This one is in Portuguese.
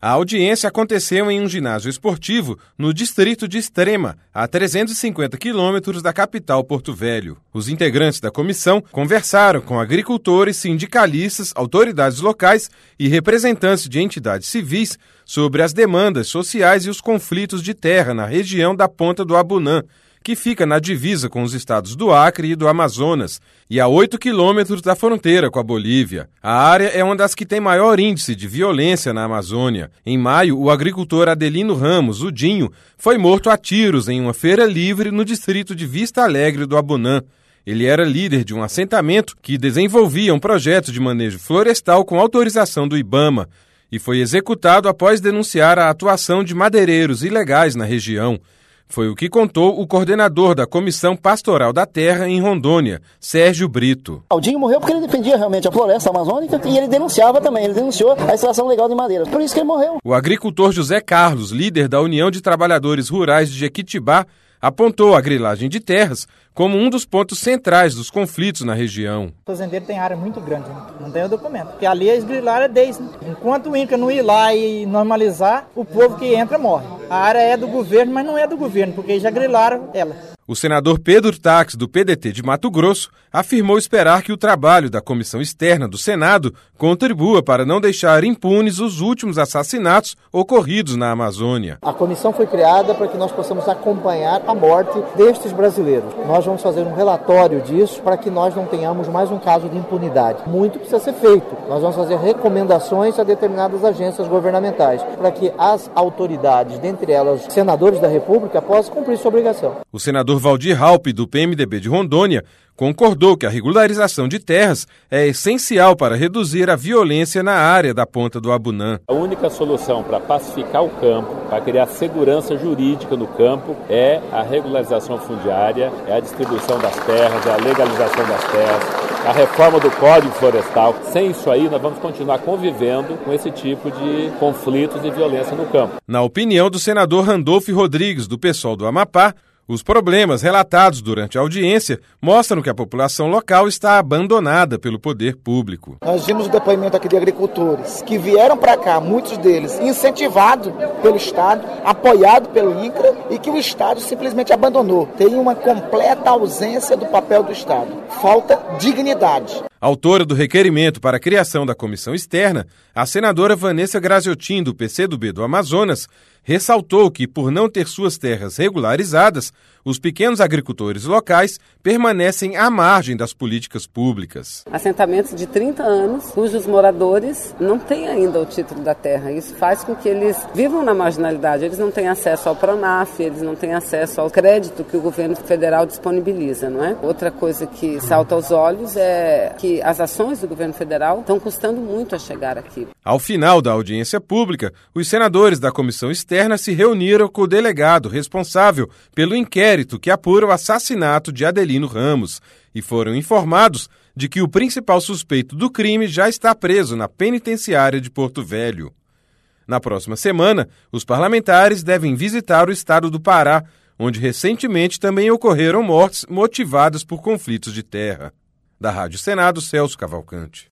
A audiência aconteceu em um ginásio esportivo no distrito de Extrema, a 350 quilômetros da capital Porto Velho. Os integrantes da comissão conversaram com agricultores, sindicalistas, autoridades locais e representantes de entidades civis sobre as demandas sociais e os conflitos de terra na região da Ponta do Abunã, que fica na divisa com os estados do Acre e do Amazonas, e a 8 quilômetros da fronteira com a Bolívia. A área é uma das que tem maior índice de violência na Amazônia. Em maio, o agricultor Adelino Ramos, o Dinho, foi morto a tiros em uma feira livre no distrito de Vista Alegre do Abunã. Ele era líder de um assentamento que desenvolvia um projeto de manejo florestal com autorização do IBAMA e foi executado após denunciar a atuação de madeireiros ilegais na região. Foi o que contou o coordenador da Comissão Pastoral da Terra em Rondônia, Sérgio Brito. O Dinho morreu porque ele defendia realmente a floresta amazônica e ele denunciava também, ele denunciou a extração legal de madeira. Por isso que ele morreu. O agricultor José Carlos, líder da União de Trabalhadores Rurais de Jequitibá, apontou a grilagem de terras como um dos pontos centrais dos conflitos na região. O fazendeiro tem área muito grande, não tem o documento, porque ali eles grilaram desde. Enquanto o INCRA não ir lá e normalizar, o povo que entra morre. A área é do governo, mas não é do governo, porque já grilaram ela. O senador Pedro Taques, do PDT de Mato Grosso, afirmou esperar que o trabalho da Comissão Externa do Senado contribua para não deixar impunes os últimos assassinatos ocorridos na Amazônia. A comissão foi criada para que nós possamos acompanhar a morte destes brasileiros. Nós vamos fazer um relatório disso para que nós não tenhamos mais um caso de impunidade. Muito precisa ser feito. Nós vamos fazer recomendações a determinadas agências governamentais para que as autoridades, dentre elas senadores da República, possam cumprir sua obrigação. O senador Valdir Raupp, do PMDB de Rondônia, concordou que a regularização de terras é essencial para reduzir a violência na área da Ponta do Abunã. A única solução para pacificar o campo, para criar segurança jurídica no campo, é a regularização fundiária, é a distribuição das terras, é a legalização das terras, a reforma do Código Florestal. Sem isso aí, nós vamos continuar convivendo com esse tipo de conflitos e violência no campo. Na opinião do senador Randolfo Rodrigues, do PSOL do Amapá, os problemas relatados durante a audiência mostram que a população local está abandonada pelo poder público. Nós vimos o depoimento aqui de agricultores que vieram para cá, muitos deles incentivados pelo Estado, apoiados pelo INCRA, e que o Estado simplesmente abandonou. Tem uma completa ausência do papel do Estado. Falta dignidade. Autora do requerimento para a criação da comissão externa, a senadora Vanessa Graziotin, do PCdoB do Amazonas, ressaltou que, por não ter suas terras regularizadas, os pequenos agricultores locais permanecem à margem das políticas públicas. Assentamentos de 30 anos, cujos moradores não têm ainda o título da terra. Isso faz com que eles vivam na marginalidade. Eles não têm acesso ao Pronaf, eles não têm acesso ao crédito que o governo federal disponibiliza, não é? Outra coisa que salta aos olhos é que as ações do governo federal estão custando muito a chegar aqui. Ao final da audiência pública, os senadores da comissão externa se reuniram com o delegado responsável pelo inquérito que apura o assassinato de Adelino Ramos e foram informados de que o principal suspeito do crime já está preso na penitenciária de Porto Velho. Na próxima semana, os parlamentares devem visitar o estado do Pará, onde recentemente também ocorreram mortes motivadas por conflitos de terra. Da Rádio Senado, Celso Cavalcante.